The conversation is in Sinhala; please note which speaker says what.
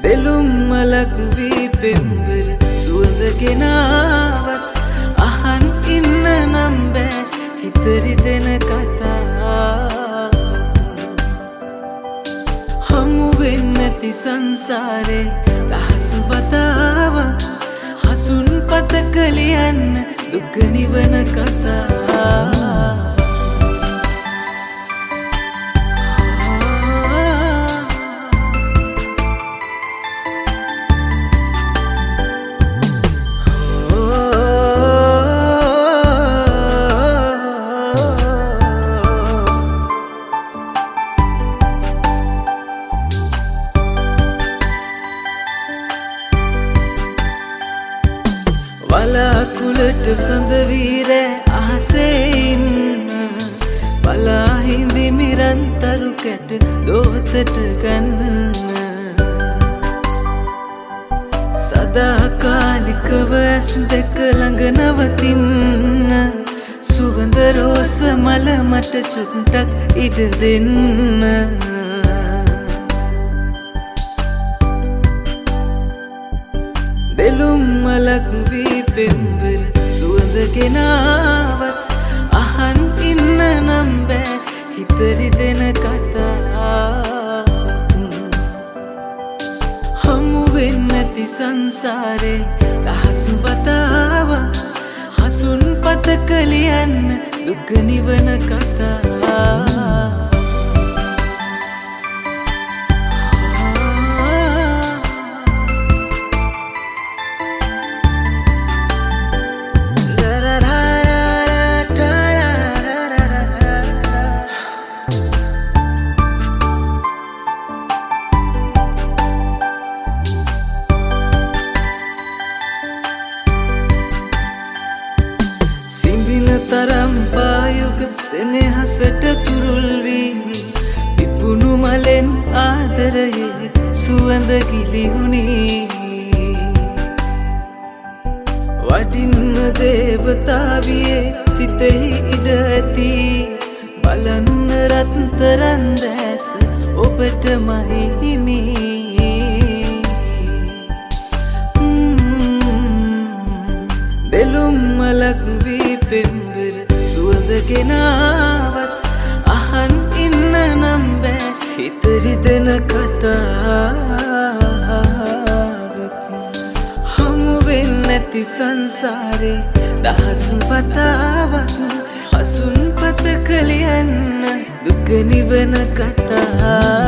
Speaker 1: දෙලුම් මලක් වී පෙම්බර සුවඳ ගෙනාවත් අහන් ඉන්න නම් බෑ හිතරි දෙන කතා හමු වෙන්නති සංසාරේ දහස් වතාවක් හසුන් පතක ලියන්න දුක නිවන කතා වලාකුළට සඳ වීරෑ අහසේ ඉන්න බලා හිඳි මිරන්තරු කැට දෝතට ගන්න සදාකාලිකව ඇස් දෙක ළඟ නවතින්න සුවඳ රෝස මල මට චුට්ටක් ඉඩ දෙන්න දෙලුම් මලක් වී පෙම්බර සුවඳ ගෙනාවත් අහන් ඉන්න නම් බෑ හිතරි දෙන කතා හමු වෙන්නති සංසාරේ දහස් වතාවක් හසුන් පතක ලියන්න දුක නිවන කතා තරම් පායුග සෙනෙහසට තුරුල් වී පිපුණු මලෙන් ආදරයේ සුවඳ ගිලිහුණේ වටින්න දේවතාවියේ සිතෙහි ඉඩ ඇති බලන්න රත්තරන් දැස ඔබට මහි හිමි දෙලුම් මලක් වී පෙම්බර සුවඳ ගෙනාවත් අහන් ඉන්න නම් බෑ හිතරි දෙන කතාවක් හමු වෙන්නති සංසාරේ දහස් වතාවක් හසුන් පතක ලියන්න දුක නිවන කතා